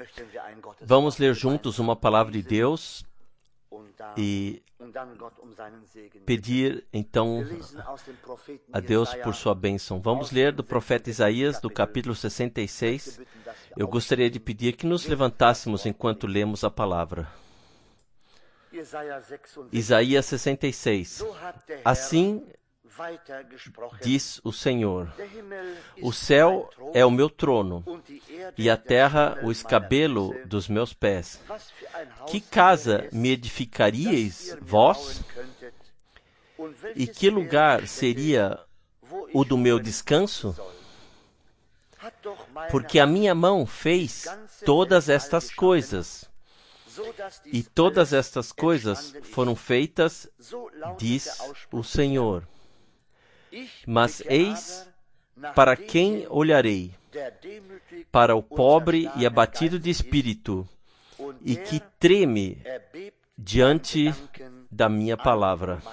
Vamos ler juntos uma palavra de Deus e pedir então a Deus por sua bênção. Vamos ler do profeta Isaías, do capítulo 66. Eu gostaria de pedir que nos levantássemos enquanto lemos a palavra. Isaías 66. Assim diz o Senhor: o céu é o meu trono, e a terra o escabelo dos meus pés. Que casa me edificaríeis vós? E que lugar seria o do meu descanso? Porque a minha mão fez todas estas coisas, e todas estas coisas foram feitas, diz o Senhor. Mas eis para quem olharei: para o pobre e abatido de espírito, e que treme diante da minha palavra.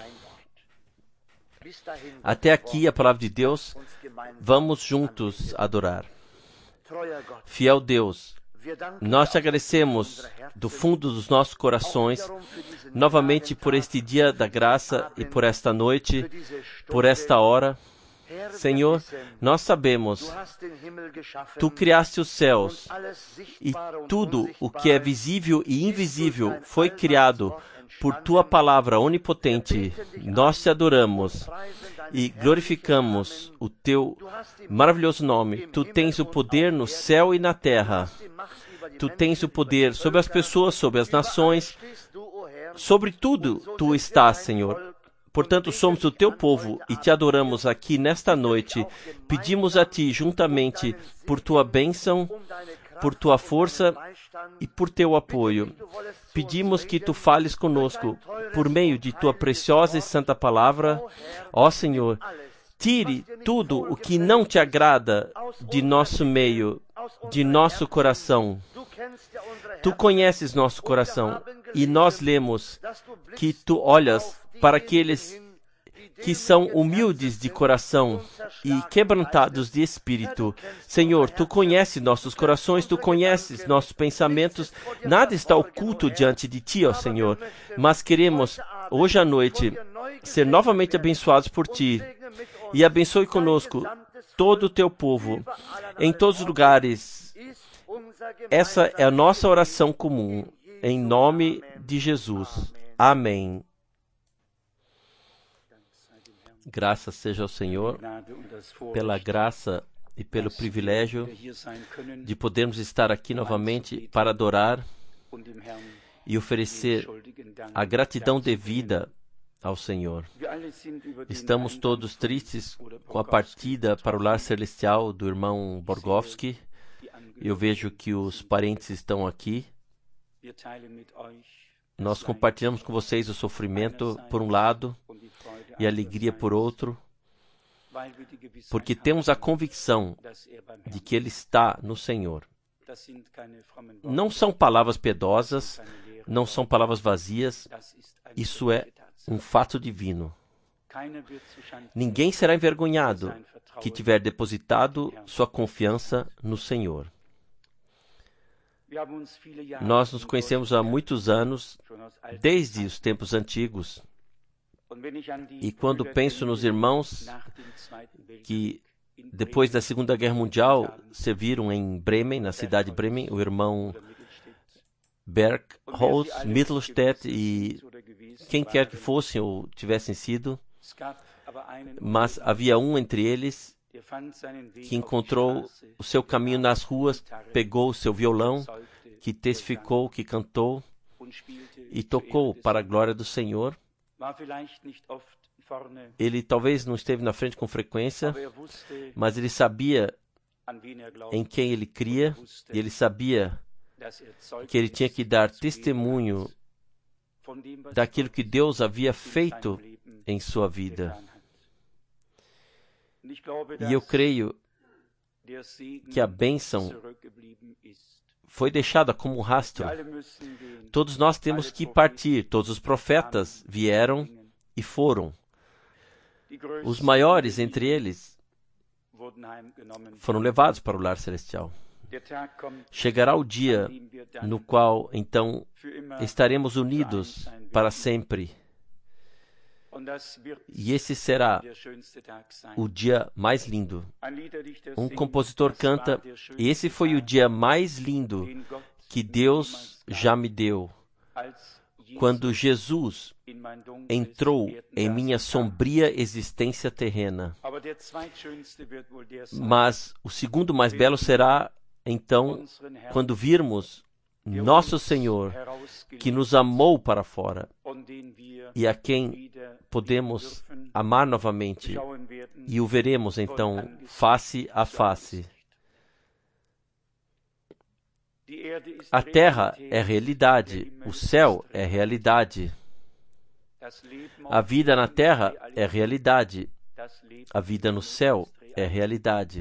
Até aqui a palavra de Deus. Vamos juntos adorar. Fiel Deus, nós te agradecemos do fundo dos nossos corações, novamente por este dia da graça e por esta noite, por esta hora. Senhor, nós sabemos, Tu criaste os céus e tudo o que é visível e invisível foi criado por Tua palavra onipotente. Nós te adoramos e glorificamos o Teu maravilhoso nome. Tu tens o poder no céu e na terra. Tu tens o poder sobre as pessoas, sobre as nações, sobre tudo Tu estás, Senhor. Portanto, somos o Teu povo e Te adoramos aqui nesta noite. Pedimos a Ti, juntamente, por Tua bênção, por Tua força e por Teu apoio. Pedimos que Tu fales conosco por meio de Tua preciosa e santa palavra. Ó Senhor, tire tudo o que não Te agrada de nosso meio, de nosso coração. Tu conheces nosso coração e nós lemos que Tu olhas para aqueles que são humildes de coração e quebrantados de espírito. Senhor, Tu conheces nossos corações, Tu conheces nossos pensamentos. Nada está oculto diante de Ti, ó Senhor. Mas queremos, hoje à noite, ser novamente abençoados por Ti. E abençoe conosco todo o Teu povo, em todos os lugares. Essa é a nossa oração comum, em nome de Jesus. Amém. Graças seja ao Senhor pela graça e pelo privilégio de podermos estar aqui novamente para adorar e oferecer a gratidão devida ao Senhor. Estamos todos tristes com a partida para o lar celestial do irmão Borgovski. Eu vejo que os parentes estão aqui. Nós compartilhamos com vocês o sofrimento por um lado e a alegria por outro, porque temos a convicção de que Ele está no Senhor. Não são palavras piedosas, não são palavras vazias, isso é um fato divino. Ninguém será envergonhado que tiver depositado sua confiança no Senhor. Nós nos conhecemos há muitos anos, desde os tempos antigos. E quando penso nos irmãos que, depois da Segunda Guerra Mundial, serviram em Bremen, na cidade de Bremen, o irmão Bergholz, Mittelstädt e quem quer que fossem ou tivessem sido, mas havia um entre eles que encontrou o seu caminho nas ruas, pegou o seu violão, que testificou, que cantou e tocou para a glória do Senhor. Ele talvez não esteve na frente com frequência, mas ele sabia em quem ele cria, e ele sabia que ele tinha que dar testemunho daquilo que Deus havia feito em sua vida. E eu creio que a bênção foi deixada como um rastro. Todos nós temos que partir. Todos os profetas vieram e foram. Os maiores entre eles foram levados para o lar celestial. Chegará o dia no qual, então, estaremos unidos para sempre. E esse será o dia mais lindo. Um compositor canta: esse foi o dia mais lindo que Deus já me deu, quando Jesus entrou em minha sombria existência terrena. Mas o segundo mais belo será, então, quando virmos nosso Senhor, que nos amou para fora e a quem podemos amar novamente, e o veremos, então, face a face. A terra é realidade, o céu é realidade. A vida na terra é realidade, a vida no céu é realidade.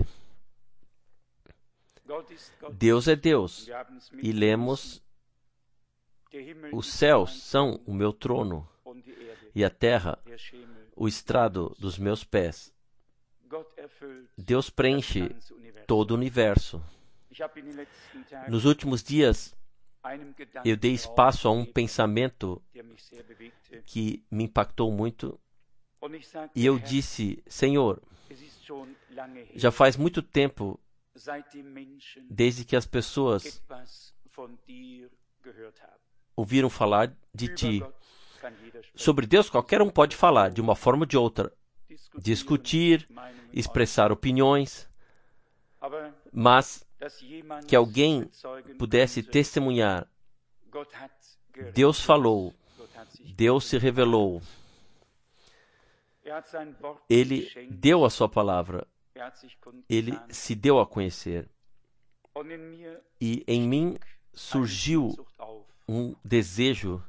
Deus é Deus, e lemos: os céus são o meu trono, e a terra o estrado dos meus pés. Deus preenche todo o universo. Nos últimos dias, eu dei espaço a um pensamento que me impactou muito, e eu disse: Senhor, já faz muito tempo desde que as pessoas ouviram falar de Ti. Sobre Deus, qualquer um pode falar, de uma forma ou de outra, discutir, expressar opiniões, mas que alguém pudesse testemunhar: Deus falou, Deus se revelou, Ele deu a sua palavra, Ele se deu a conhecer. E em mim surgiu um desejo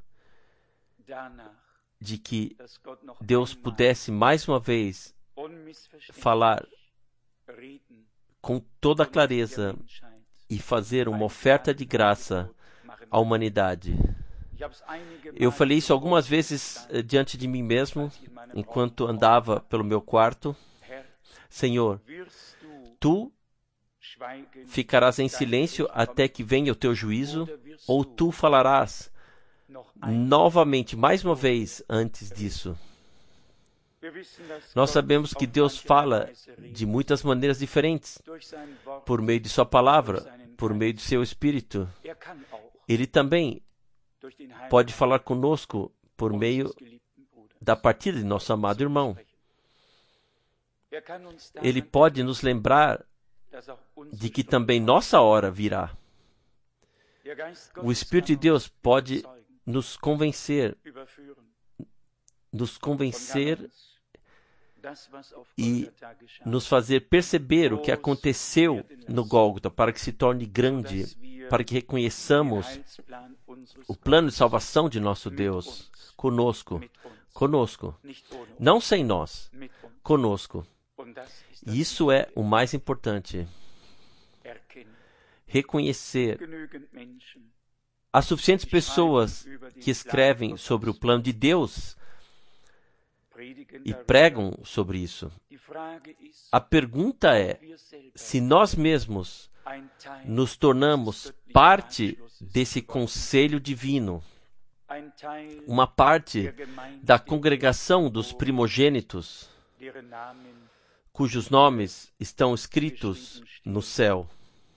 de que Deus pudesse mais uma vez falar com toda clareza e fazer uma oferta de graça à humanidade. Eu falei isso algumas vezes diante de mim mesmo, enquanto andava pelo meu quarto. Senhor, Tu ficarás em silêncio até que venha o Teu juízo, ou Tu falarás novamente, mais uma vez, antes disso? Nós sabemos que Deus fala de muitas maneiras diferentes, por meio de Sua palavra, por meio de Seu Espírito. Ele também pode falar conosco por meio da partida de nosso amado irmão. Ele pode nos lembrar de que também nossa hora virá. O Espírito de Deus pode nos convencer e nos fazer perceber o que aconteceu no Gólgota, para que se torne grande, para que reconheçamos o plano de salvação de nosso Deus conosco, não sem nós, conosco. E isso é o mais importante. Reconhecer. Há suficientes pessoas que escrevem sobre o plano de Deus e pregam sobre isso. A pergunta é se nós mesmos nos tornamos parte desse conselho divino, uma parte da congregação dos primogênitos, cujos nomes estão escritos no céu.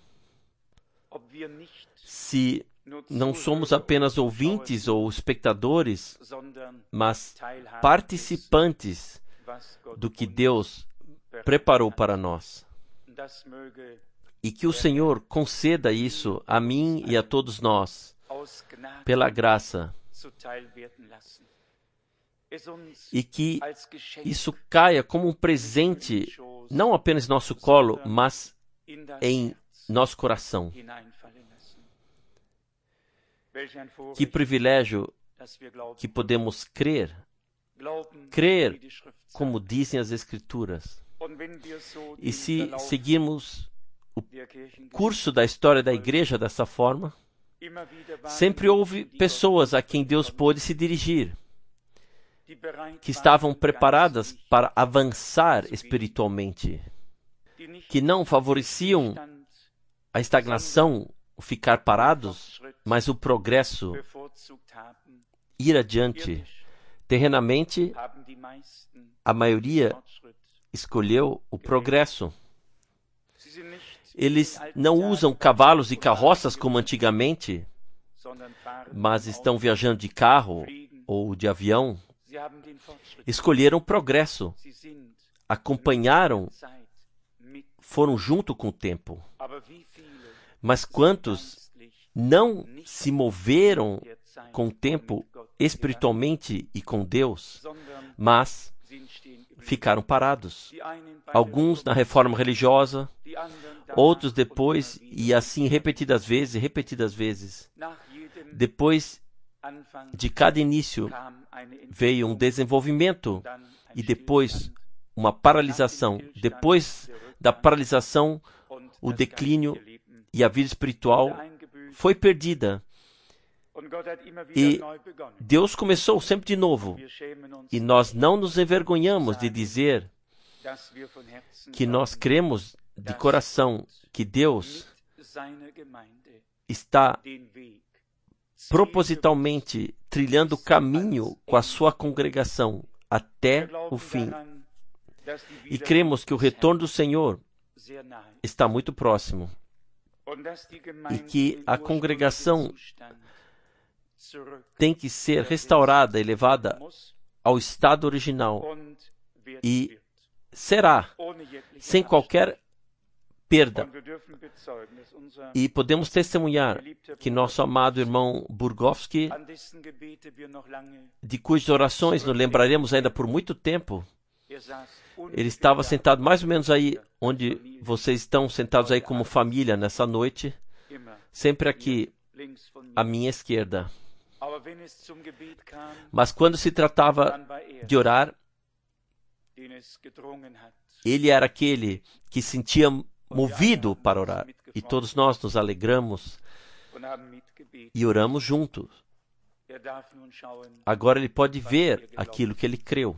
Se não somos apenas ouvintes ou espectadores, mas participantes do que Deus preparou para nós. E que o Senhor conceda isso a mim e a todos nós, pela graça. E que isso caia como um presente, não apenas em nosso colo, mas em nosso coração. Que privilégio que podemos crer como dizem as Escrituras. E se seguirmos o curso da história da igreja dessa forma, sempre houve pessoas a quem Deus pôde se dirigir, que estavam preparadas para avançar espiritualmente, que não favoreciam a estagnação, o ficar parados, mas o progresso, ir adiante. Terrenamente, a maioria escolheu o progresso. Eles não usam cavalos e carroças como antigamente, mas estão viajando de carro ou de avião. Escolheram o progresso, acompanharam, foram junto com o tempo. Mas quantos não se moveram com o tempo espiritualmente e com Deus, mas ficaram parados? Alguns na reforma religiosa, outros depois, e assim repetidas vezes. Depois de cada início veio um desenvolvimento e depois uma paralisação. Depois da paralisação, o declínio e a vida espiritual foi perdida. E Deus começou sempre de novo. E nós não nos envergonhamos de dizer que nós cremos de coração que Deus está propositalmente trilhando o caminho com a sua congregação até o fim. E cremos que o retorno do Senhor está muito próximo. E que a congregação tem que ser restaurada e levada ao estado original. E será, sem qualquer perda. E podemos testemunhar que nosso amado irmão Burgowski, de cujas orações nos lembraremos ainda por muito tempo, ele estava sentado mais ou menos aí, onde vocês estão sentados aí como família nessa noite, sempre aqui à minha esquerda. Mas quando se tratava de orar, ele era aquele que sentia movido para orar. E todos nós nos alegramos e oramos juntos. Agora ele pode ver aquilo que ele creu.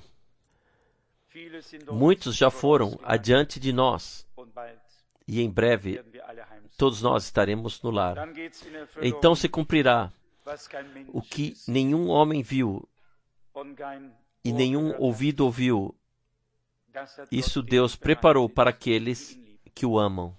Muitos já foram adiante de nós. E em breve, todos nós estaremos no lar. Então se cumprirá o que nenhum homem viu e nenhum ouvido ouviu. Isso Deus preparou para aqueles que o amam.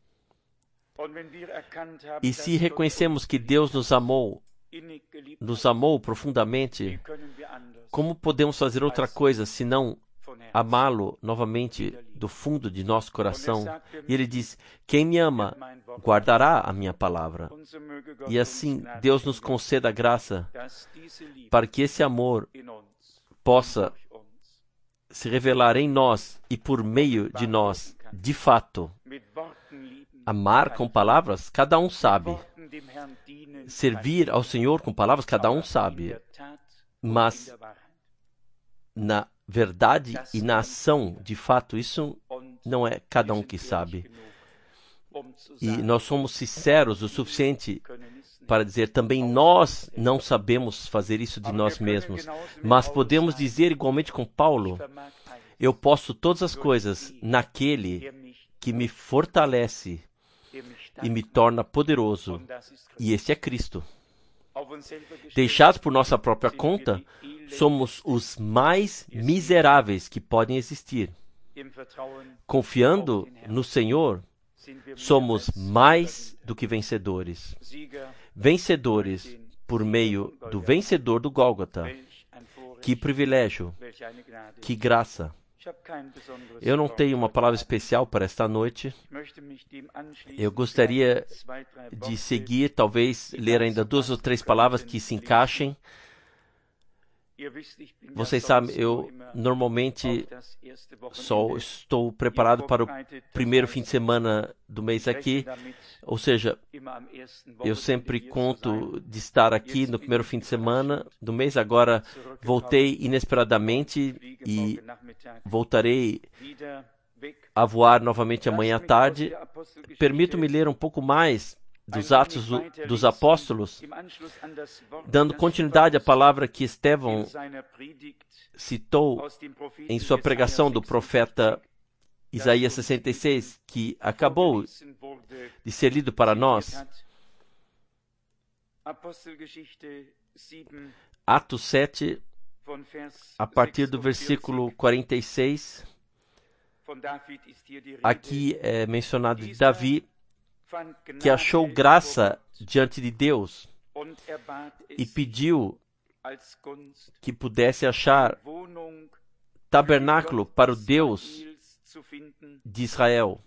E se reconhecemos que Deus nos amou profundamente, como podemos fazer outra coisa senão amá-lo novamente do fundo de nosso coração? E ele diz: quem me ama, guardará a minha palavra. E assim Deus nos conceda a graça para que esse amor possa se revelar em nós e por meio de nós, de fato. Amar com palavras, cada um sabe. Servir ao Senhor com palavras, cada um sabe. Mas na verdade e na ação, de fato, isso não é cada um que sabe. E nós somos sinceros o suficiente para dizer também nós não sabemos fazer isso de nós mesmos. Mas podemos dizer igualmente com Paulo: eu posso todas as coisas naquele que me fortalece e me torna poderoso. E esse é Cristo. Deixados por nossa própria conta, somos os mais miseráveis que podem existir. Confiando no Senhor, somos mais do que vencedores. Vencedores por meio do vencedor do Gólgota. Que privilégio, que graça. Eu não tenho uma palavra especial para esta noite. Eu gostaria de seguir, talvez ler ainda 2 ou 3 palavras que se encaixem. Vocês sabem, eu normalmente só estou preparado para o primeiro fim de semana do mês aqui, ou seja, eu sempre conto de estar aqui no primeiro fim de semana do mês. Agora voltei inesperadamente e voltarei a voar novamente amanhã à tarde. Permito-me ler um pouco mais dos Atos dos Apóstolos, dando continuidade à palavra que Estevão citou em sua pregação do profeta Isaías 66, que acabou de ser lido para nós. Atos 7, a partir do versículo 46, aqui é mencionado de Davi, que achou graça diante de Deus e pediu que pudesse achar tabernáculo para o Deus de Israel.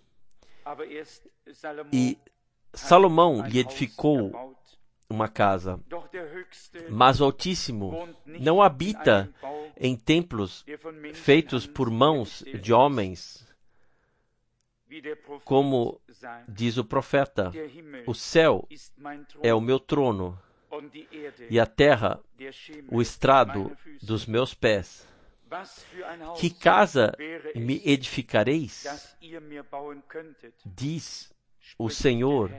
E Salomão lhe edificou uma casa, mas o Altíssimo não habita em templos feitos por mãos de homens, como diz o profeta: o céu é o meu trono e a terra o estrado dos meus pés. Que casa me edificareis? Diz o Senhor.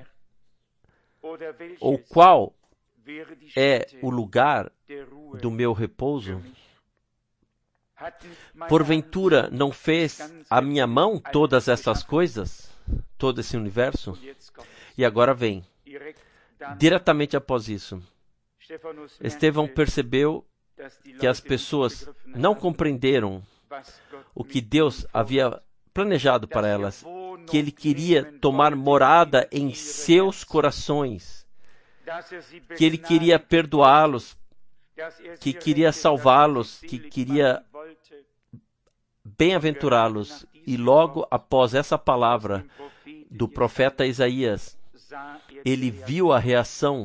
Ou qual é o lugar do meu repouso? Porventura não fez a minha mão todas essas coisas? Todo esse universo? E agora vem, diretamente após isso, Estevão percebeu que as pessoas não compreenderam o que Deus havia planejado para elas, que Ele queria tomar morada em seus corações, que Ele queria perdoá-los, que queria salvá-los, que queria bem-aventurá-los. E logo após essa palavra do profeta Isaías, ele viu a reação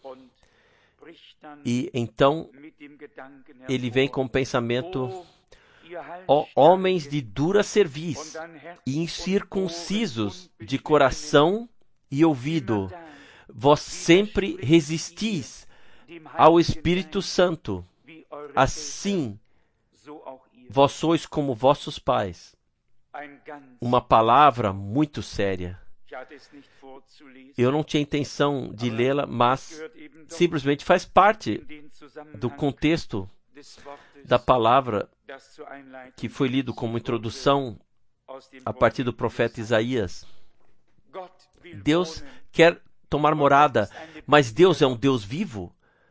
e então ele vem com o pensamento: ó homens de dura cerviz e incircuncisos de coração e ouvido, vós sempre resistis ao Espírito Santo, assim vós sois como vossos pais. Uma palavra muito séria. Eu não tinha intenção de lê-la, mas simplesmente faz parte do contexto da palavra que foi lido como introdução a partir do profeta Isaías. Deus quer tomar morada, mas Deus é um Deus vivo.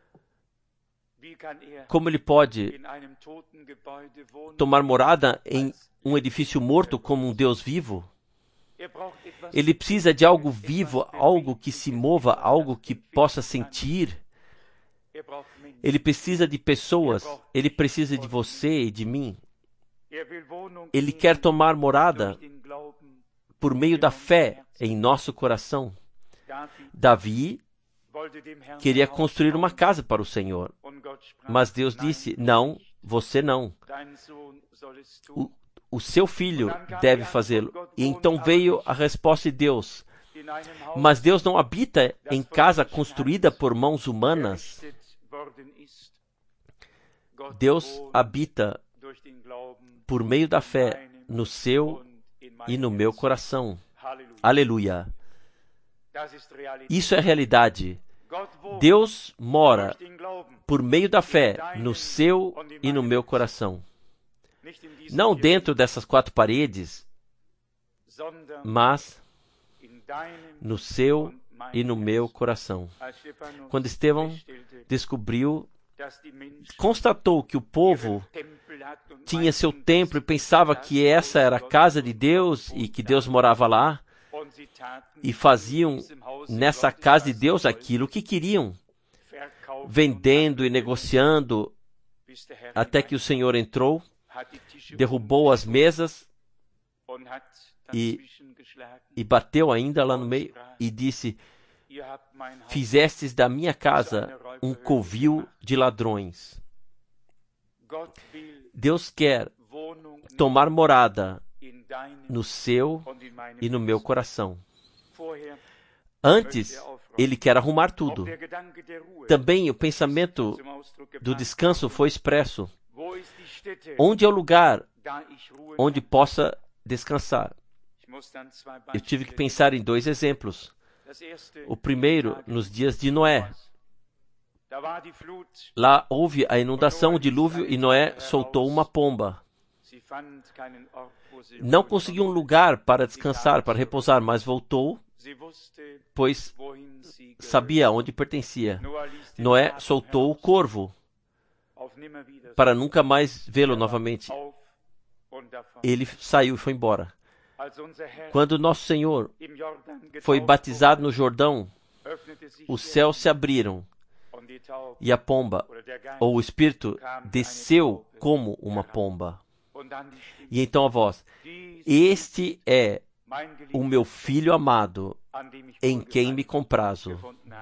Como Ele pode tomar morada em um edifício morto como um Deus vivo? Ele precisa de algo vivo, algo que se mova, algo que possa sentir. Ele precisa de pessoas, ele precisa de você e de mim. Ele quer tomar morada por meio da fé em nosso coração. Davi queria construir uma casa para o Senhor, mas Deus disse: não, você não. O seu filho deve fazê-lo. E então veio a resposta de Deus: mas Deus não habita em casa construída por mãos humanas. Deus habita por meio da fé no seu e no meu coração. Aleluia! Isso é realidade. Deus mora por meio da fé no seu e no meu coração. Não dentro dessas quatro paredes, mas no seu e no meu coração. Quando Estevão constatou que o povo tinha seu templo e pensava que essa era a casa de Deus e que Deus morava lá, e faziam nessa casa de Deus aquilo que queriam, vendendo e negociando, até que o Senhor entrou, derrubou as mesas e bateu ainda lá no meio e disse: fizestes da minha casa um covil de ladrões. Deus quer tomar morada no seu e no meu coração. Antes, Ele quer arrumar tudo. Também o pensamento do descanso foi expresso. Onde é o lugar onde possa descansar? Eu tive que pensar em dois exemplos. O primeiro, nos dias de Noé. Lá houve a inundação, o dilúvio, e Noé soltou uma pomba. Não conseguiu um lugar para descansar, para repousar, mas voltou, pois sabia onde pertencia. Noé soltou o corvo para nunca mais vê-lo novamente. Ele saiu e foi embora. Quando nosso Senhor foi batizado no Jordão, os céus se abriram e a pomba, ou o Espírito, desceu como uma pomba. E então a voz: este é o meu Filho amado, em quem me comprazo.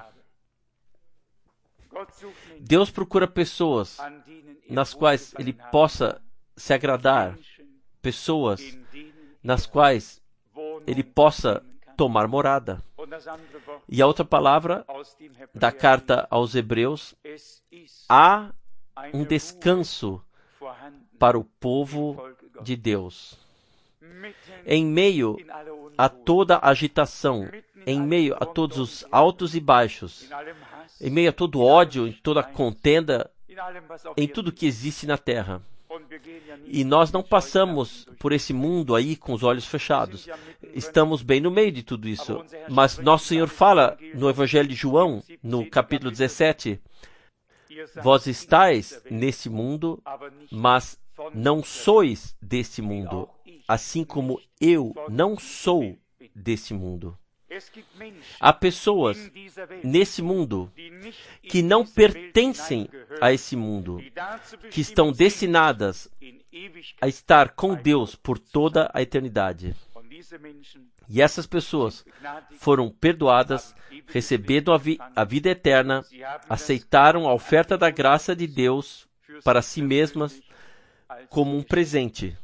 Deus procura pessoas nas quais Ele possa se agradar, pessoas nas quais Ele possa tomar morada. E a outra palavra da carta aos Hebreus: há um descanso para o povo de Deus. Em meio a toda a agitação, em meio a todos os altos e baixos, em meio a todo ódio, em toda contenda, em tudo que existe na terra. E nós não passamos por esse mundo aí com os olhos fechados. Estamos bem no meio de tudo isso. Mas nosso Senhor fala no Evangelho de João, no capítulo 17, vós estáis nesse mundo, mas não sois desse mundo, assim como eu não sou desse mundo. Há pessoas nesse mundo que não pertencem a esse mundo, que estão destinadas a estar com Deus por toda a eternidade. E essas pessoas foram perdoadas, receberam a vida eterna, aceitaram a oferta da graça de Deus para si mesmas como um presente.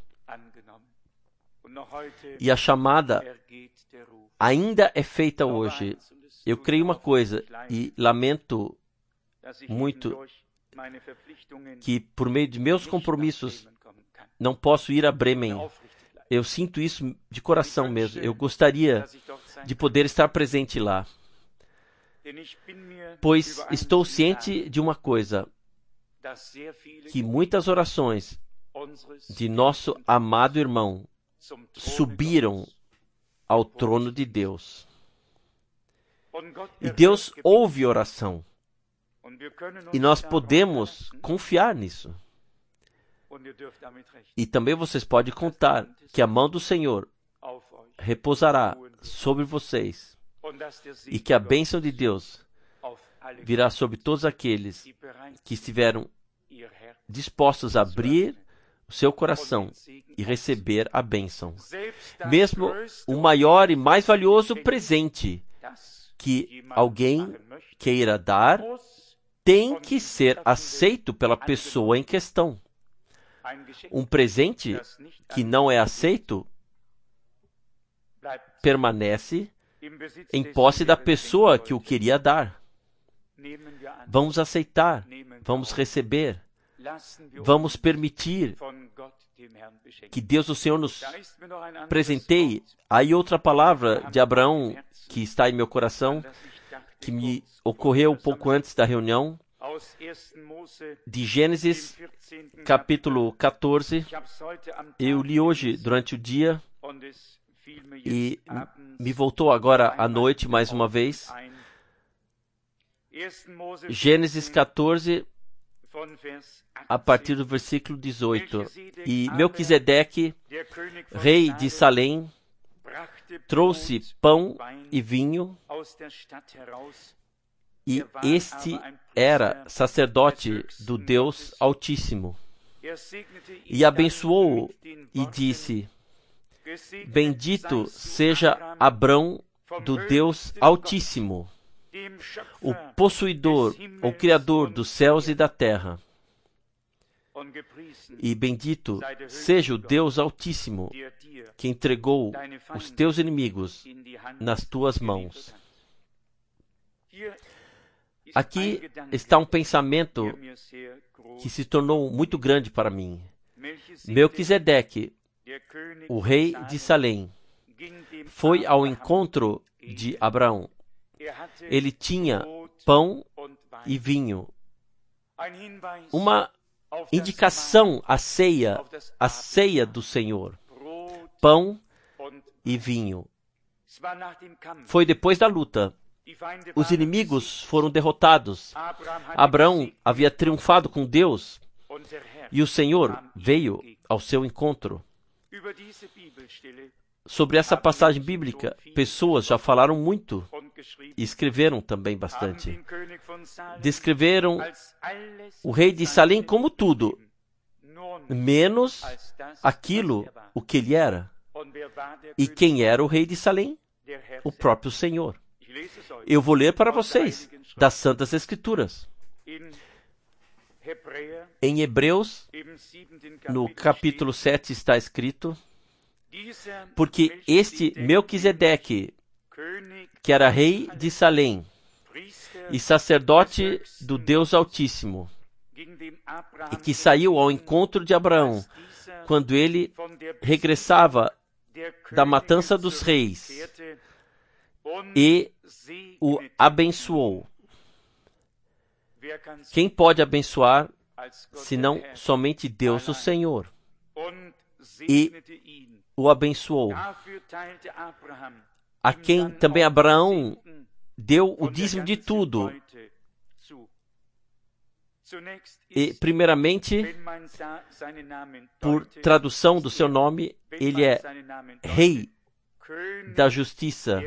E a chamada ainda é feita hoje. Eu creio uma coisa e lamento muito que por meio de meus compromissos não posso ir a Bremen. Eu sinto isso de coração mesmo. Eu gostaria de poder estar presente lá. Pois estou ciente de uma coisa, que muitas orações de nosso amado irmão subiram ao trono de Deus. E Deus ouve oração. E nós podemos confiar nisso. E também vocês podem contar que a mão do Senhor repousará sobre vocês e que a bênção de Deus virá sobre todos aqueles que estiveram dispostos a abrir o seu coração e receber a bênção. Mesmo o maior e mais valioso presente que alguém queira dar tem que ser aceito pela pessoa em questão. Um presente que não é aceito permanece em posse da pessoa que o queria dar. Vamos aceitar, vamos receber, vamos permitir que Deus, o Senhor, nos presenteie. Aí outra palavra de Abraão que está em meu coração, que me ocorreu um pouco antes da reunião, de Gênesis, capítulo 14. Eu li hoje durante o dia e me voltou agora à noite mais uma vez. Gênesis 14, a partir do versículo 18. E Melquisedeque, rei de Salém, trouxe pão e vinho, e este era sacerdote do Deus Altíssimo. E abençoou-o e disse: bendito seja Abrão do Deus Altíssimo, o possuidor, o Criador dos céus e da terra. E bendito seja o Deus Altíssimo, que entregou os teus inimigos nas tuas mãos. Aqui está um pensamento que se tornou muito grande para mim. Melquisedeque, o rei de Salém, foi ao encontro de Abraão. Ele tinha pão e vinho. Uma indicação à ceia do Senhor, pão e vinho. Foi depois da luta. Os inimigos foram derrotados. Abraão havia triunfado com Deus e o Senhor veio ao seu encontro. Sobre essa passagem bíblica, pessoas já falaram muito e escreveram também bastante. Descreveram o rei de Salém como tudo, menos aquilo o que ele era. E quem era o rei de Salém? O próprio Senhor. Eu vou ler para vocês das Santas Escrituras. Em Hebreus, no capítulo 7, está escrito: porque este Melquisedeque, que era rei de Salém e sacerdote do Deus Altíssimo, e que saiu ao encontro de Abraão quando ele regressava da matança dos reis, e o abençoou. Quem pode abençoar, senão somente Deus, o Senhor? E o abençoou. A quem também Abraão deu o dízimo de tudo. E, primeiramente, por tradução do seu nome, ele é Rei da Justiça.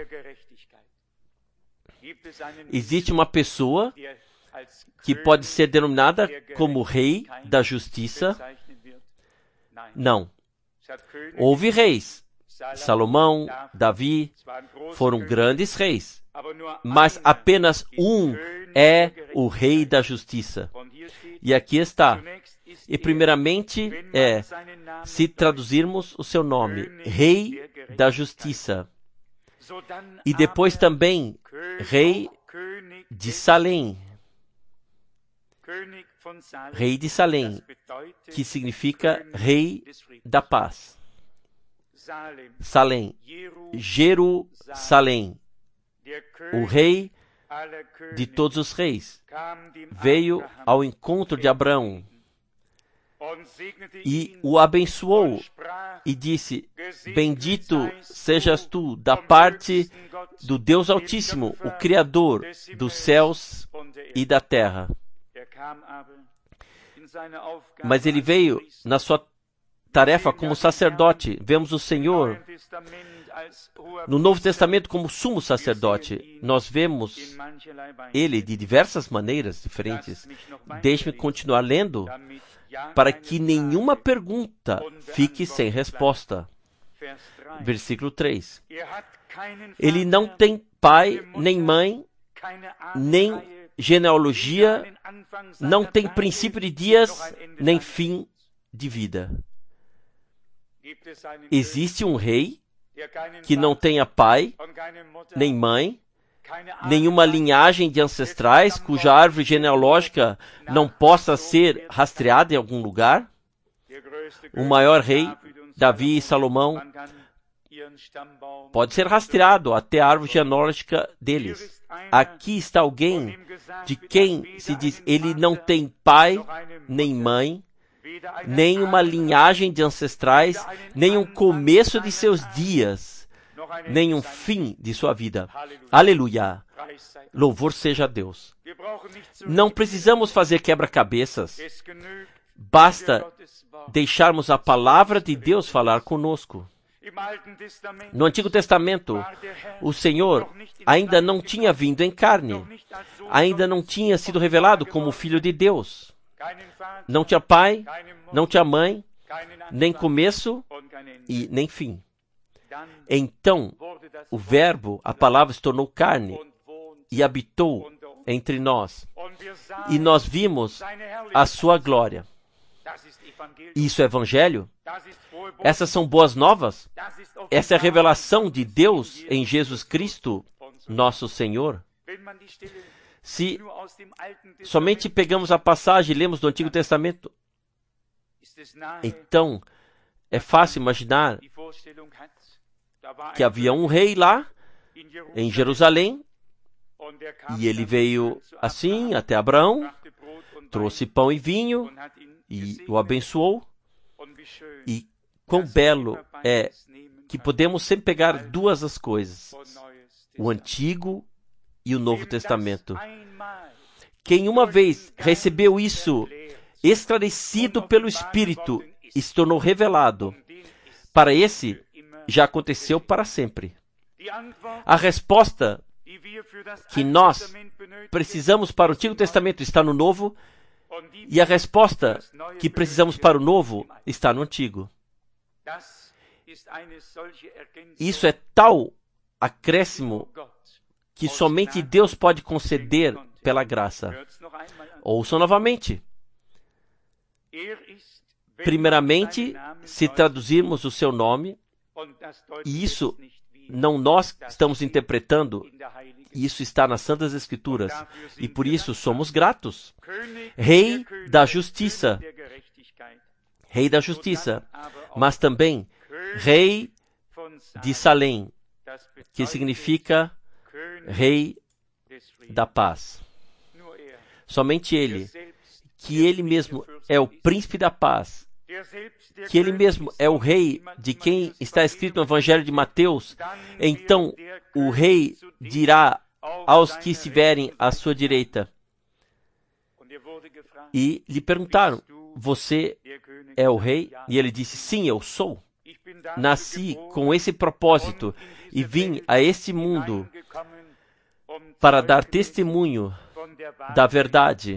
Existe uma pessoa que pode ser denominada como Rei da Justiça? Não. Houve reis. Salomão, Davi, foram grandes reis. Mas apenas um é o Rei da Justiça. E aqui está. E primeiramente se traduzirmos o seu nome, Rei da Justiça. E depois também Rei de Salém. Rei de Salém, que significa Rei da Paz. Salém, Jerusalém, o Rei de todos os reis, veio ao encontro de Abraão e o abençoou e disse: bendito sejas tu da parte do Deus Altíssimo, o Criador dos céus e da terra. Mas ele veio na sua tarefa como sacerdote. Vemos o Senhor no Novo Testamento como sumo sacerdote. Nós vemos ele de diversas maneiras diferentes. Deixe-me continuar lendo para que nenhuma pergunta fique sem resposta. Versículo 3. Ele não tem pai, nem mãe, nem genealogia, não tem princípio de dias, nem fim de vida. Existe um rei que não tenha pai, nem mãe, nenhuma linhagem de ancestrais cuja árvore genealógica não possa ser rastreada em algum lugar? O maior rei, Davi e Salomão, pode ser rastreado até a árvore genealógica deles. Aqui está alguém de quem se diz: ele não tem pai, nem mãe, nem uma linhagem de ancestrais, nem um começo de seus dias, nem um fim de sua vida. Aleluia! Louvor seja a Deus. Não precisamos fazer quebra-cabeças. Basta deixarmos a palavra de Deus falar conosco. No Antigo Testamento, o Senhor ainda não tinha vindo em carne, ainda não tinha sido revelado como Filho de Deus. Não tinha pai, não tinha mãe, nem começo e nem fim. Então, o Verbo, a palavra, se tornou carne e habitou entre nós. E nós vimos a sua glória. Isso é evangelho? Essas são boas novas? Essa é a revelação de Deus em Jesus Cristo, nosso Senhor? Se somente pegamos a passagem e lemos do Antigo Testamento, então é fácil imaginar que havia um rei lá em Jerusalém e ele veio assim até Abraão, trouxe pão e vinho e o abençoou. E quão belo é que podemos sempre pegar duas as coisas, o Antigo e o Novo Testamento. Quem uma vez recebeu isso esclarecido pelo Espírito e se tornou revelado, para esse já aconteceu para sempre. A resposta que nós precisamos para o Antigo Testamento está no Novo, e a resposta que precisamos para o Novo está no Antigo. Isso é tal acréscimo que somente Deus pode conceder pela graça. Ouçam novamente. Primeiramente, se traduzirmos o seu nome, e isso não nós estamos interpretando, isso está nas Santas Escrituras, e por isso somos gratos. Rei da justiça, mas também Rei de Salém, que significa Rei da paz. Somente Ele, que Ele mesmo é o príncipe da paz, que Ele mesmo é o Rei de quem está escrito no Evangelho de Mateus, então o Rei dirá aos que estiverem à sua direita. E lhe perguntaram, você é o Rei? E ele disse, sim, eu sou. Nasci com esse propósito e vim a este mundo para dar testemunho da verdade.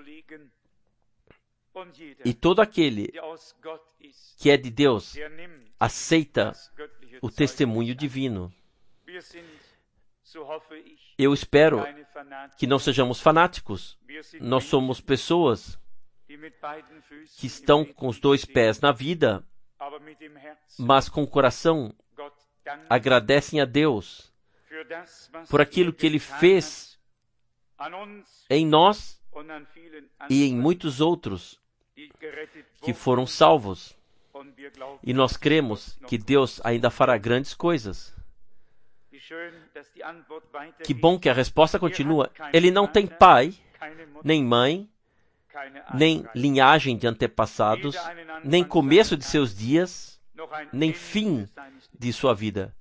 E todo aquele que é de Deus aceita o testemunho divino. Eu espero que não sejamos fanáticos. Nós somos pessoas que estão com os dois pés na vida, mas com o coração agradecem a Deus por aquilo que Ele fez em nós e em muitos outros que foram salvos. E nós cremos que Deus ainda fará grandes coisas. Que bom que a resposta continua. Ele não tem pai, nem mãe, nem linhagem de antepassados, nem começo de seus dias, nem fim de sua vida.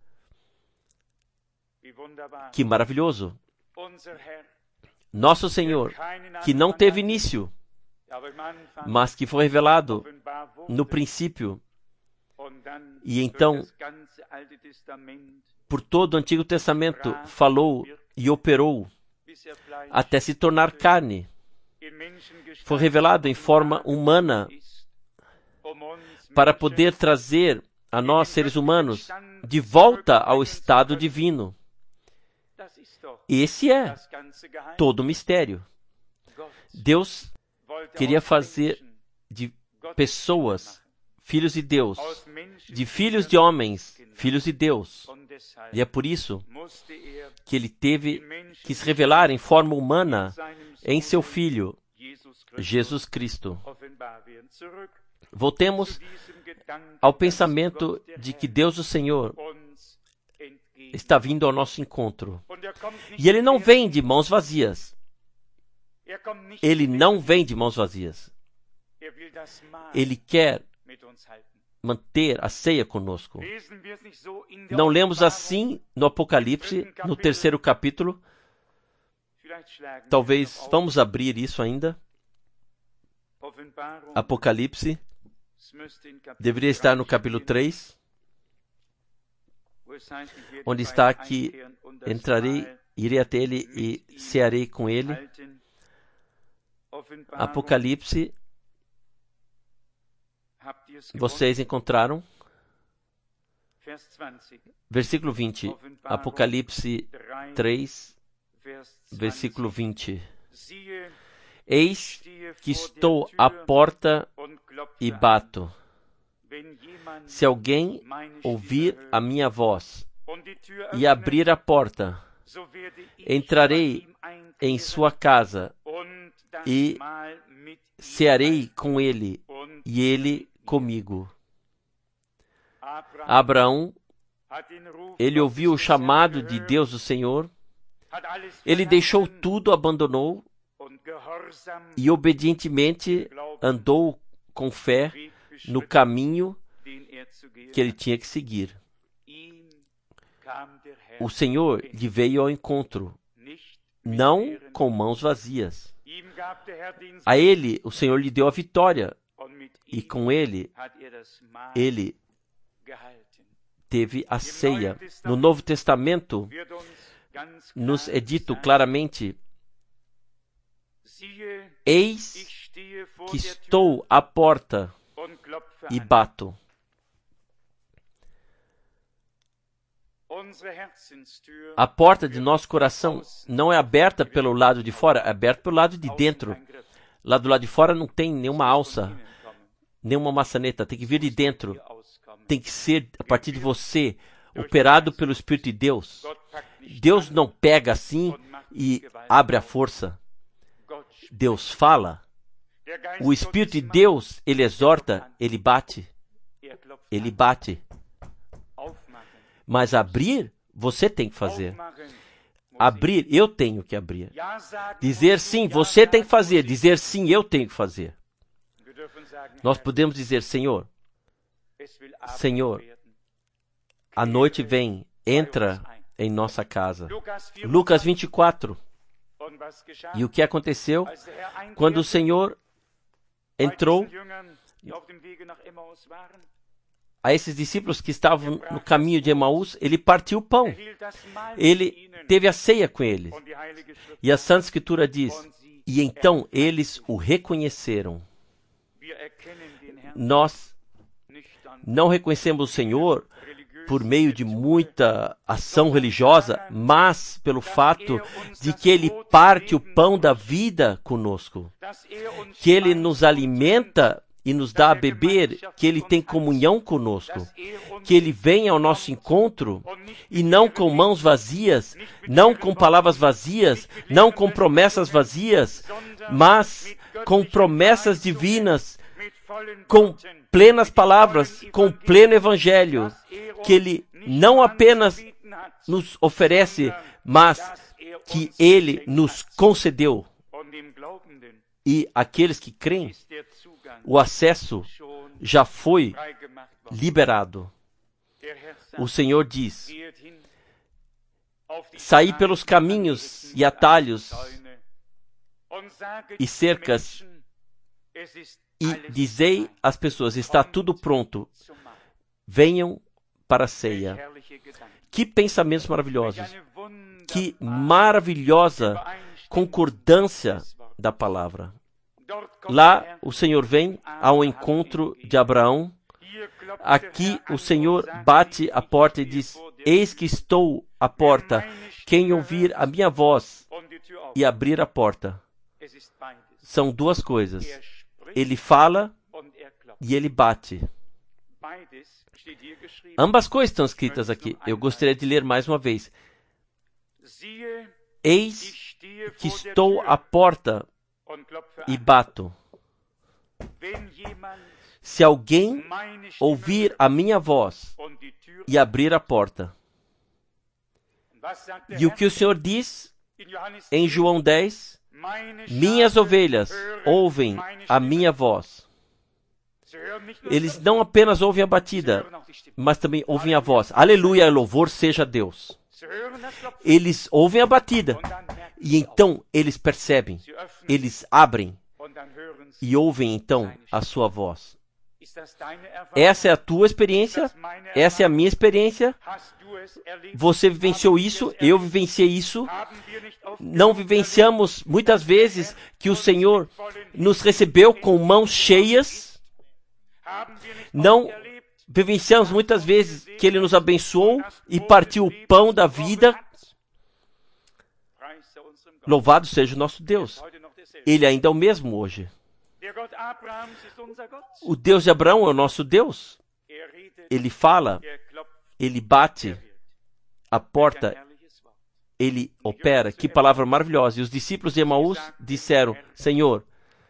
Que maravilhoso! Nosso Senhor, que não teve início, mas que foi revelado no princípio, e então, por todo o Antigo Testamento, falou e operou até se tornar carne. Foi revelado em forma humana para poder trazer a nós, seres humanos, de volta ao estado divino. Esse é todo o mistério. Deus queria fazer de pessoas, filhos de Deus, de filhos de homens, filhos de Deus. E é por isso que Ele teve que se revelar em forma humana em seu Filho, Jesus Cristo. Voltemos ao pensamento de que Deus, o Senhor, está vindo ao nosso encontro. E Ele não vem de mãos vazias. Ele não vem de mãos vazias. Ele quer manter a ceia conosco. Não lemos assim no Apocalipse, no 3º capítulo. Talvez vamos abrir isso ainda. Apocalipse deveria estar no capítulo 3, onde está que entrarei, irei até ele e cearei com ele. Apocalipse, vocês encontraram? Versículo 20. Apocalipse 3, versículo 20. Eis que estou à porta e bato. Se alguém ouvir a minha voz e abrir a porta, entrarei em sua casa e cearei com ele e ele comigo. Abraão, ele ouviu o chamado de Deus, o Senhor. Ele deixou tudo, abandonou e obedientemente andou com fé no caminho que ele tinha que seguir. O Senhor lhe veio ao encontro, não com mãos vazias. A ele, o Senhor lhe deu a vitória, e com ele teve a ceia. No Novo Testamento, nos é dito claramente: eis que estou à porta e bato. A porta de nosso coração não é aberta pelo lado de fora, é aberta pelo lado de dentro. Lá do lado de fora não tem nenhuma alça, nenhuma maçaneta, tem que vir de dentro. Tem que ser a partir de você, operado pelo Espírito de Deus. Deus não pega assim e abre a força. Deus fala. O Espírito de Deus, ele exorta, ele bate. Ele bate. Mas abrir, você tem que fazer. Abrir, eu tenho que abrir. Dizer sim, você tem que fazer. Dizer sim, eu tenho que fazer. Nós podemos dizer: Senhor, Senhor, a noite vem, entra em nossa casa. Lucas 24. E o que aconteceu? Quando o Senhor entrou, a esses discípulos que estavam no caminho de Emaús, ele partiu o pão. Ele teve a ceia com eles. E a Santa Escritura diz: e então eles o reconheceram. Nós não reconhecemos o Senhor por meio de muita ação religiosa, mas pelo fato de que ele parte o pão da vida conosco, que ele nos alimenta e nos dá a beber, que ele tem comunhão conosco, que ele vem ao nosso encontro, e não com mãos vazias, não com palavras vazias, não com promessas vazias, mas com promessas divinas, com plenas palavras, com pleno evangelho, que ele não apenas nos oferece, mas que ele nos concedeu. E aqueles que creem, o acesso já foi liberado. O Senhor diz: saí pelos caminhos e atalhos e cercas e dizei às pessoas: está tudo pronto, venham para a ceia. Que pensamentos maravilhosos, que maravilhosa concordância da palavra. Lá o Senhor vem ao encontro de Abraão. Aqui o Senhor bate a porta e diz: eis que estou à porta, quem ouvir a minha voz e abrir a porta. São duas coisas: ele fala e ele bate. Ambas coisas estão escritas aqui. Eu gostaria de ler mais uma vez. Eis que estou à porta e bato. Se alguém ouvir a minha voz e abrir a porta. E o que o Senhor diz em João 10? Minhas ovelhas ouvem a minha voz. Eles não apenas ouvem a batida, mas também ouvem a voz. Aleluia, louvor seja a Deus. Eles ouvem a batida e então eles percebem, eles abrem e ouvem então a sua voz. Essa é a tua experiência, essa é a minha experiência. Você vivenciou isso, eu vivenciei isso. Não vivenciamos muitas vezes que o Senhor nos recebeu com mãos cheias. Não vivenciamos muitas vezes que Ele nos abençoou e partiu o pão da vida. Louvado seja o nosso Deus. Ele ainda é o mesmo hoje. O Deus de Abraão é o nosso Deus. Ele fala, ele bate a porta, ele opera. Que palavra maravilhosa. E os discípulos de Emaús disseram: Senhor,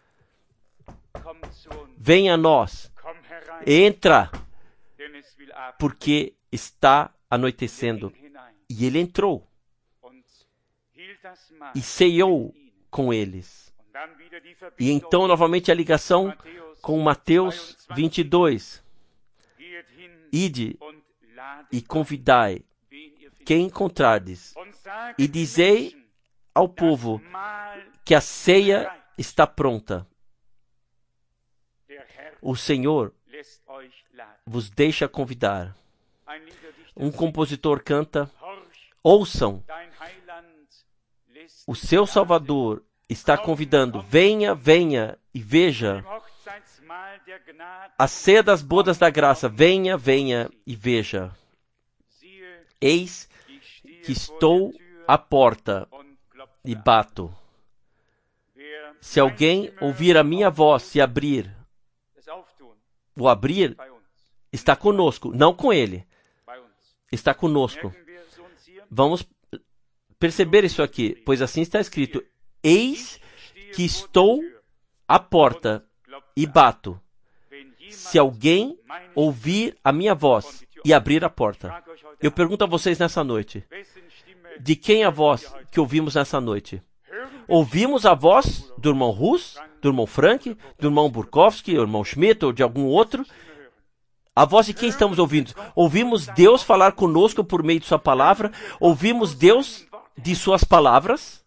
venha a nós, entra, porque está anoitecendo. E ele entrou e ceiou com eles. E então, novamente, a ligação com Mateus 22. Ide e convidai quem encontrardes, e dizei ao povo que a ceia está pronta. O Senhor vos deixa convidar. Um compositor canta: ouçam, o seu Salvador está convidando, venha, venha e veja. A ceia das bodas da graça, venha, venha e veja. Eis que estou à porta e bato. Se alguém ouvir a minha voz e abrir, o abrir está conosco, não com ele, está conosco. Vamos perceber isso aqui, pois assim está escrito: eis que estou à porta e bato. Se alguém ouvir a minha voz e abrir a porta. Eu pergunto a vocês nessa noite: de quem é a voz que ouvimos nessa noite? Ouvimos a voz do irmão Rus, do irmão Frank, do irmão Burkowski, do irmão Schmidt ou de algum outro? A voz de quem estamos ouvindo? Ouvimos Deus falar conosco por meio de sua palavra? Ouvimos Deus de suas palavras?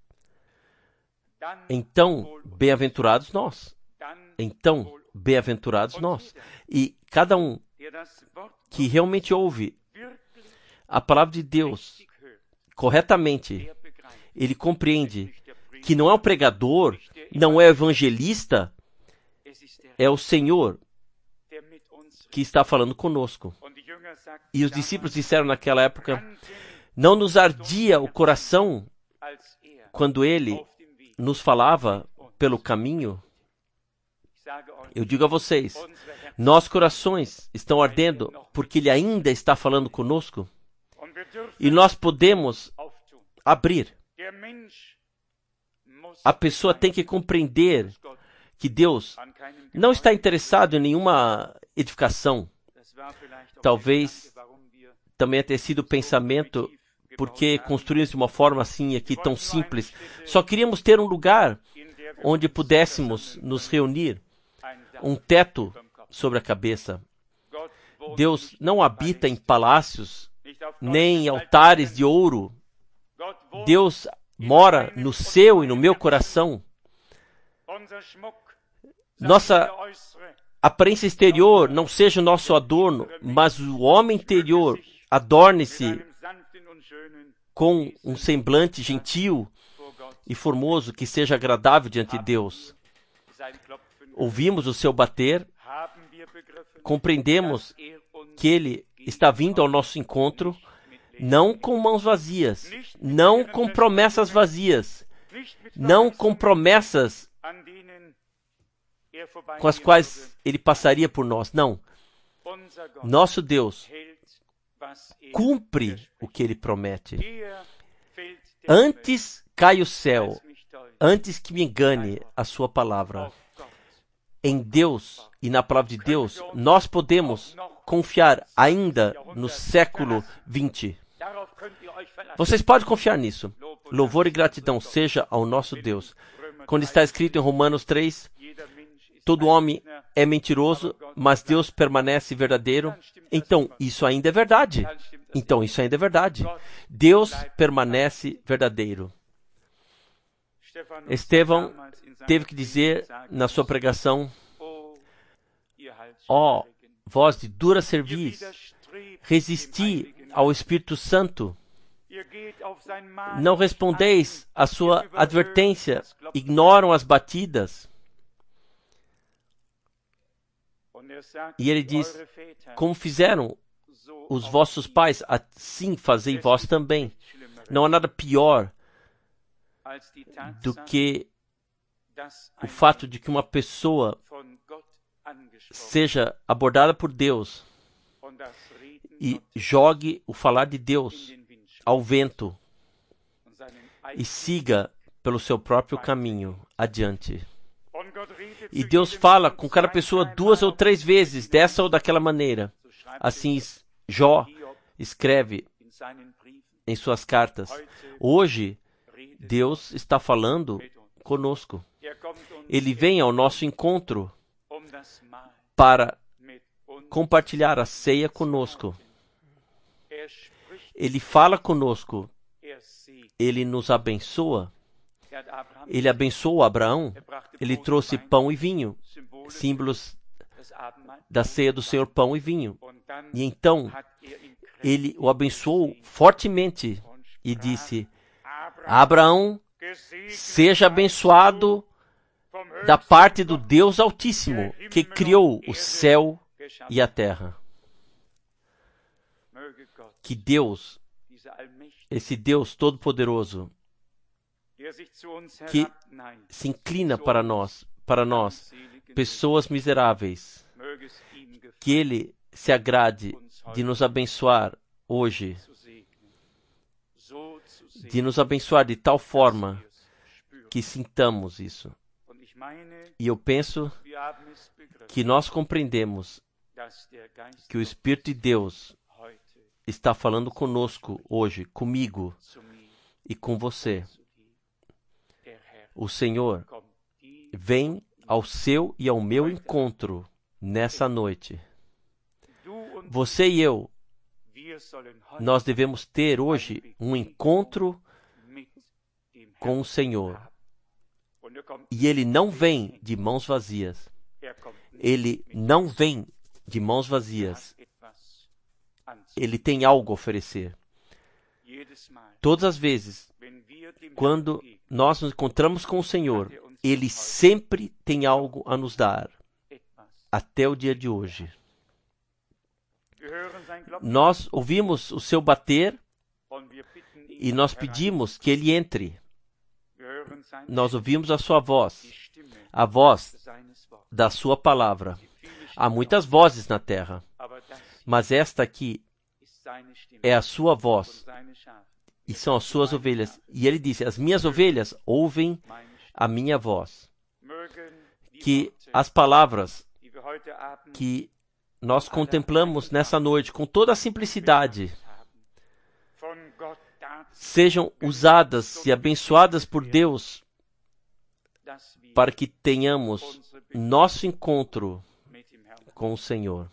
Então, bem-aventurados nós. Então, bem-aventurados nós. E cada um que realmente ouve a palavra de Deus corretamente, ele compreende que não é o pregador, não é o evangelista, é o Senhor que está falando conosco. E os discípulos disseram naquela época: não nos ardia o coração quando ele nos falava pelo caminho? Eu digo a vocês, nossos corações estão ardendo porque ele ainda está falando conosco. E nós podemos abrir. A pessoa tem que compreender que Deus não está interessado em nenhuma edificação. Talvez também tenha sido o pensamento porque construímos de uma forma assim aqui tão simples. Só queríamos ter um lugar onde pudéssemos nos reunir, um teto sobre a cabeça. Deus não habita em palácios, nem em altares de ouro. Deus mora no seu e no meu coração. Nossa aparência exterior não seja o nosso adorno, mas o homem interior adorne-se com um semblante gentil e formoso que seja agradável diante de Deus. Ouvimos o seu bater, compreendemos que ele está vindo ao nosso encontro, não com mãos vazias, não com promessas vazias, não com promessas com as quais ele passaria por nós. Não. Nosso Deus cumpre o que ele promete. Antes cai o céu, antes que me engane a sua palavra. Em Deus e na palavra de Deus, nós podemos confiar ainda no século 20. Vocês podem confiar nisso. Louvor e gratidão seja ao nosso Deus. Quando está escrito em Romanos 3, todo homem é mentiroso, mas Deus permanece verdadeiro. Então, isso ainda é verdade. Deus permanece verdadeiro. Estevão teve que dizer na sua pregação: ó, vós de dura cerviz, resisti ao Espírito Santo. Não respondeis à sua advertência, ignoram as batidas. E ele diz: como fizeram os vossos pais, assim fazei vós também. Não há nada pior do que o fato de que uma pessoa seja abordada por Deus e jogue o falar de Deus ao vento e siga pelo seu próprio caminho adiante. E Deus fala com cada pessoa 2 ou 3 vezes, dessa ou daquela maneira. Assim Jó escreve em suas cartas. Hoje, Deus está falando conosco. Ele vem ao nosso encontro para compartilhar a ceia conosco. Ele fala conosco. Ele nos abençoa. Ele abençoou Abraão. Ele trouxe pão e vinho, símbolos da ceia do Senhor, pão e vinho. E então, ele o abençoou fortemente e disse: Abraão, seja abençoado da parte do Deus Altíssimo, que criou o céu e a terra. Que Deus, esse Deus Todo-Poderoso, que se inclina para nós, pessoas miseráveis, que Ele se agrade de nos abençoar hoje, de nos abençoar de tal forma que sintamos isso. E eu penso que nós compreendemos que o Espírito de Deus está falando conosco hoje, comigo e com você. O Senhor vem ao seu e ao meu encontro nessa noite. Você e eu, nós devemos ter hoje um encontro com o Senhor. E Ele não vem de mãos vazias. Ele não vem de mãos vazias. Ele tem algo a oferecer. Todas as vezes, quando nós nos encontramos com o Senhor, Ele sempre tem algo a nos dar, até o dia de hoje. Nós ouvimos o seu bater e nós pedimos que Ele entre. Nós ouvimos a sua voz, a voz da sua palavra. Há muitas vozes na terra, mas esta aqui é a sua voz e são as suas ovelhas. E ele disse: as minhas ovelhas ouvem a minha voz. Que as palavras que nós contemplamos nessa noite, com toda a simplicidade, sejam usadas e abençoadas por Deus para que tenhamos nosso encontro com o Senhor.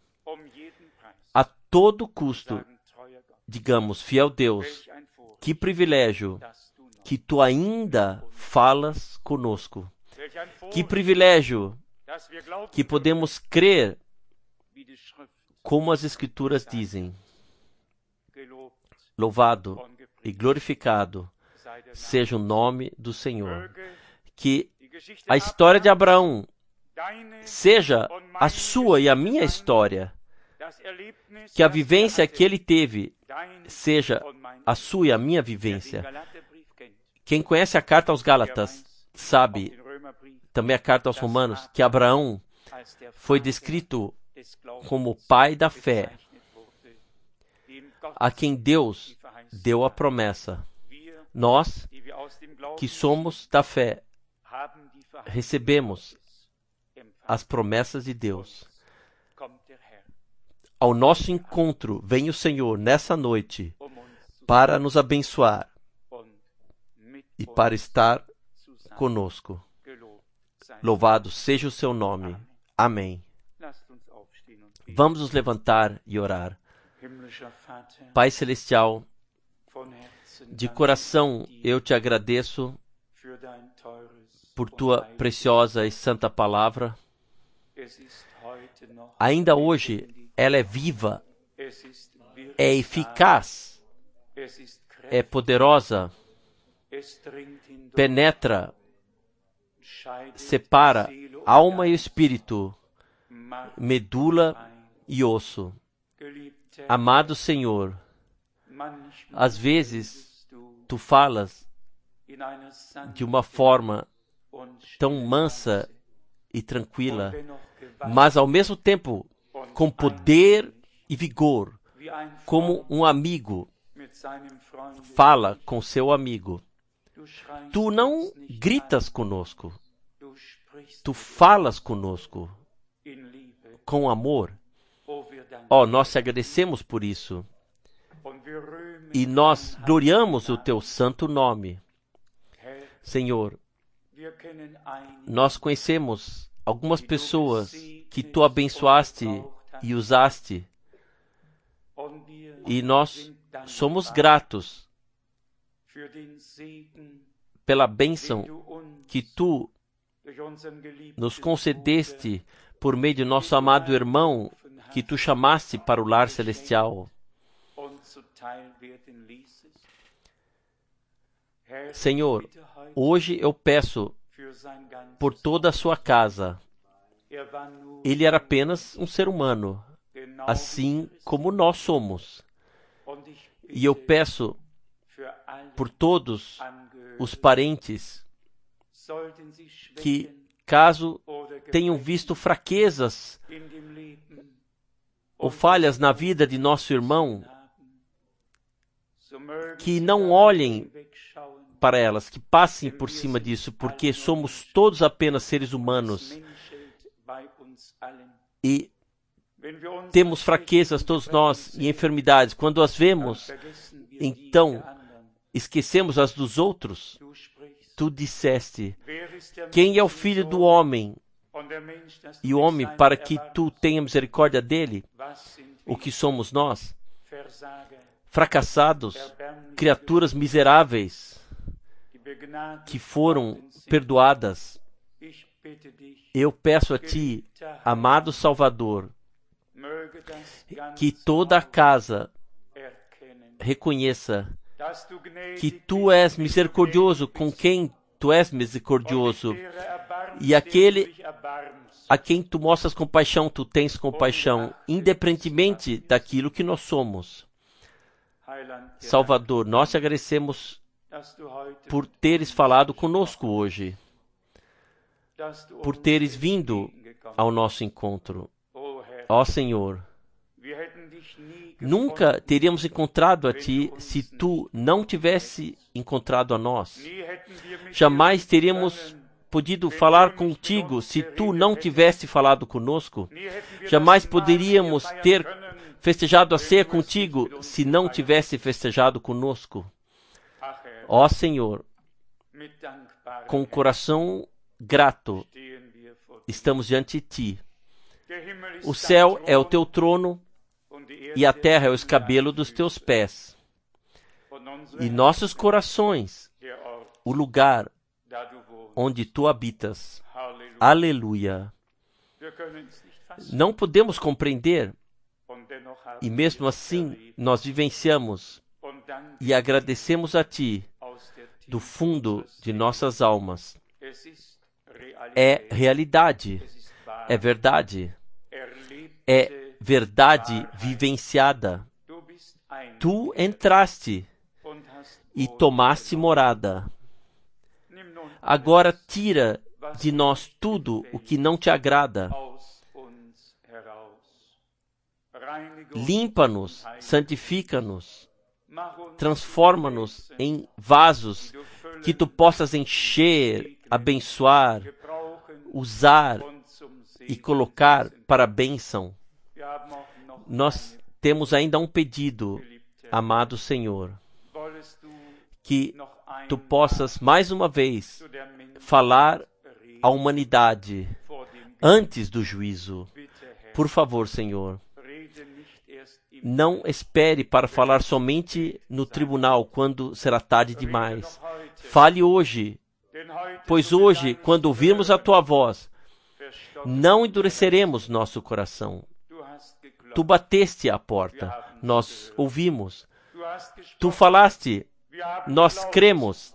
A todo custo, digamos: fiel Deus, que privilégio que Tu ainda falas conosco. Que privilégio que podemos crer como as Escrituras dizem. Louvado e glorificado seja o nome do Senhor. Que a história de Abraão seja a sua e a minha história. Que a vivência que ele teve seja a sua e a minha vivência. Quem conhece a carta aos Gálatas sabe, também a carta aos Romanos, que Abraão foi descrito como o pai da fé, a quem Deus deu a promessa. Nós, que somos da fé, recebemos as promessas de Deus. Ao nosso encontro vem o Senhor nessa noite para nos abençoar e para estar conosco. Louvado seja o seu nome. Amém. Vamos nos levantar e orar. Pai Celestial, de coração eu te agradeço por tua preciosa e santa palavra. Ainda hoje ela é viva, é eficaz, é poderosa, penetra, separa alma e espírito, medula e osso. Amado Senhor, às vezes Tu falas de uma forma tão mansa e tranquila, mas ao mesmo tempo com poder e vigor, como um amigo fala com seu amigo. Tu não gritas conosco, Tu falas conosco com amor. Oh, nós te agradecemos por isso. E nós gloriamos o Teu santo nome. Senhor, Nós conhecemos algumas pessoas que tu abençoaste e usaste, e nós somos gratos pela bênção que tu nos concedeste por meio de nosso amado irmão, que tu chamaste para o lar celestial. Senhor, hoje eu peço por toda a sua casa. Ele era apenas um ser humano, assim como nós somos. E eu peço por todos os parentes que, caso tenham visto fraquezas ou falhas na vida de nosso irmão, que não olhem para elas, que passem por cima disso, porque somos todos apenas seres humanos e temos fraquezas, todos nós, e enfermidades. Quando as vemos, então esquecemos as dos outros. Tu disseste: quem é o filho do homem? E o homem, para que tu tenha misericórdia dele? O que somos nós? Fracassados, criaturas miseráveis, que foram perdoadas. Eu peço a ti, amado Salvador, que toda a casa reconheça que tu és misericordioso com quem tu és misericordioso, e aquele a quem tu mostras compaixão, tu tens compaixão, independentemente daquilo que nós somos. Salvador, nós te agradecemos por teres falado conosco hoje, por teres vindo ao nosso encontro. Ó Senhor, nunca teríamos encontrado a ti se tu não tivesse encontrado a nós. Jamais teríamos podido falar contigo se tu não tivesse falado conosco. Jamais poderíamos ter festejado a ceia contigo se não tivesse festejado conosco. Ó Senhor, com o coração grato, estamos diante de ti. O céu é o teu trono e a terra é o escabelo dos teus pés. E nossos corações, o lugar onde tu habitas. Aleluia. Não podemos compreender, e mesmo assim nós vivenciamos e agradecemos a ti do fundo de nossas almas. É realidade, é verdade, é verdade vivenciada. Tu entraste e tomaste morada. Agora tira de nós tudo o que não te agrada. Limpa-nos, santifica-nos, transforma-nos em vasos que tu possas encher, abençoar, usar e colocar para a bênção. Nós temos ainda um pedido, amado Senhor, que tu possas mais uma vez falar à humanidade antes do juízo. Por favor, Senhor, não espere para falar somente no tribunal, quando será tarde demais. Fale hoje, pois hoje, quando ouvirmos a tua voz, não endureceremos nosso coração. Tu bateste a porta, nós ouvimos. Tu falaste, nós cremos.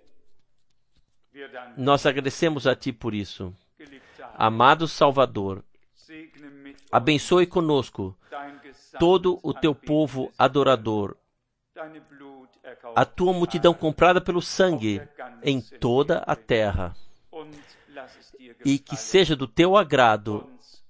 Nós agradecemos a ti por isso. Amado Salvador, abençoe conosco todo o teu povo adorador, a tua multidão comprada pelo sangue em toda a terra, e que seja do teu agrado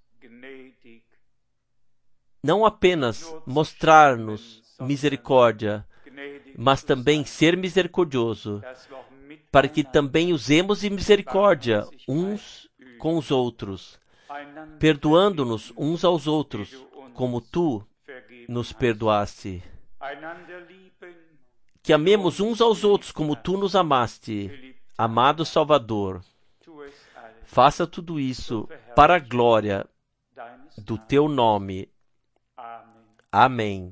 não apenas mostrar-nos misericórdia, mas também ser misericordioso, para que também usemos de misericórdia uns com os outros, perdoando-nos uns aos outros, como tu nos perdoaste. Que amemos uns aos outros como tu nos amaste. Amado Salvador, faça tudo isso para a glória do teu nome. Amém.